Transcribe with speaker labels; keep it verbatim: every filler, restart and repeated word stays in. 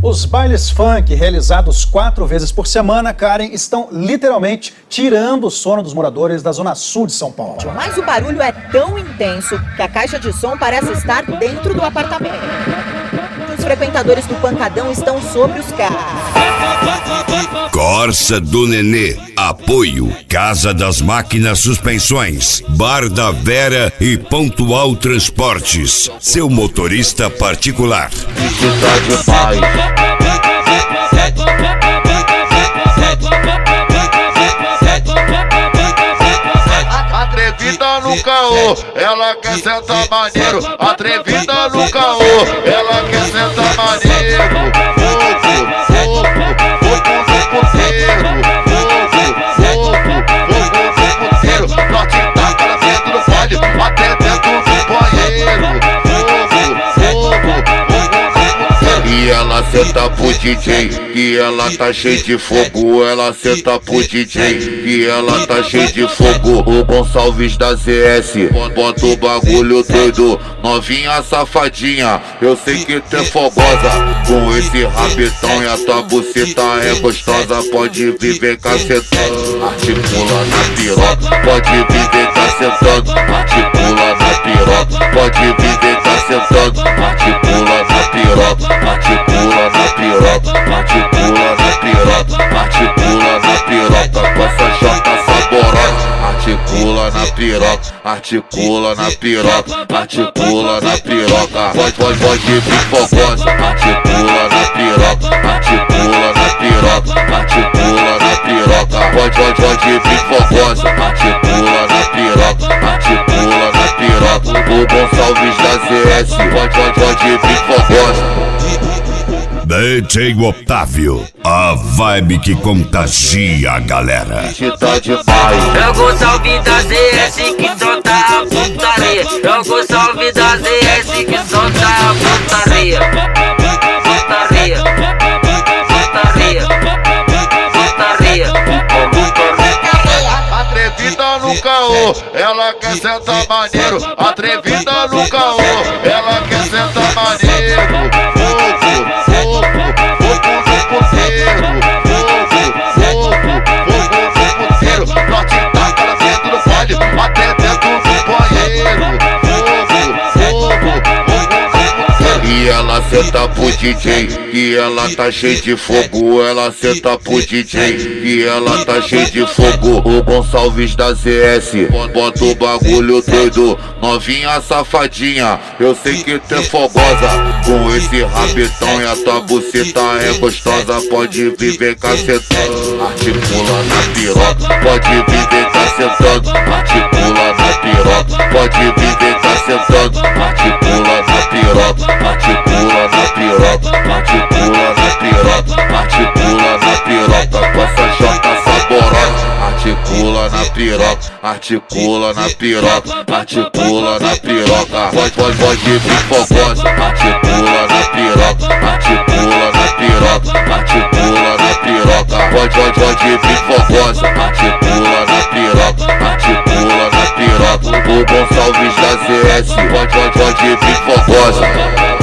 Speaker 1: Os bailes funk realizados quatro vezes por semana, Karen, estão literalmente tirando o sono dos moradores da zona sul de São Paulo.
Speaker 2: Mas o barulho é tão intenso que a caixa de som parece estar dentro do apartamento. Os frequentadores do pancadão estão sobre os carros.
Speaker 3: Corsa do Nenê, apoio Casa das Máquinas Suspensões, Bar da Vera e Pontual Transportes, seu motorista particular.
Speaker 4: Atrevida no caô, ela quer sentar maneiro. Atrevida no caô, ela quer sentar maneiro. Fogo, fogo, fogo no puteiro. Fogo, fogo, fogo no puteiro. Norte taca ela dentro do pode, até dentro do banheiro. Fogo, fogo, fogo no puteiro. E ela senta pro D J, e ela tá cheia de fogo. Ela senta pro D J, e ela tá cheia de fogo. O Gonçalves da Z S, bota o bagulho doido. Novinha safadinha, eu sei que tu é fogosa. Com esse rabetão e a tua buceta é gostosa. Pode viver cacetando, articula na piroca. Pode viver cacetando, articula na piroca. Pode viver cacetando, articula na piroca. Articula na piroca, articula na piroca. Articula na piroca com essa jota saborosa. Articula na piroca, articula na piroca, articula na piroca. Pode, pode, pode vir fogosa. Articula na piroca, articula na piroca, articula na piroca. Pode, pode, pode vir fogosa. Articula na piroca, articula na piroca. O Gonçalves da Z S, pode, pode, pode vir fogosa.
Speaker 3: D J Otávio, a vibe que contagia a galera.
Speaker 4: Tá demais.
Speaker 5: É o Gonçalves da Z S que solta a putaria. É o Gonçalves da Z S que solta a putaria. Putaria, putaria, putaria, putaria.
Speaker 4: Atrevida no caô, ela quer sentar maneiro. Atrevida no caô, ela quer sentar maneiro. Fogo, fogo, fogo no puteiro. Fogo, fogo, fogo no puteiro. Norte taca ela dentro do pode, até dentro do banheiro. Fogo, fogo, fogo no puteiro. E ela senta pro D J, e ela tá cheia de fogo. Ela senta pro D J, e ela tá cheia de fogo. O Gonçalves da Z S, bota o bagulho doido. Novinha safadinha, eu sei que tu é fogosa. Com esse rabetão e a tua buceta é gostosa. Pode viver cacetando, articula na piroca. Pode viver cacetando, articula na piroca. Pode viver cacetando, articula na piroca. Articula na piroca, articula na piroca. Articula na piroca com essa jota saborosa. Articula na piroca, articula na piroca. Articula na piroca. Pode, pode, pode vir fogosa. Articula na piroca, articula na piroca. Articula na piroca. Pode, pode, pode vir fogosa. Articula na piroca, articula na piroca. O Gonçalves da Z S, pode, pode, pode vir fogosa.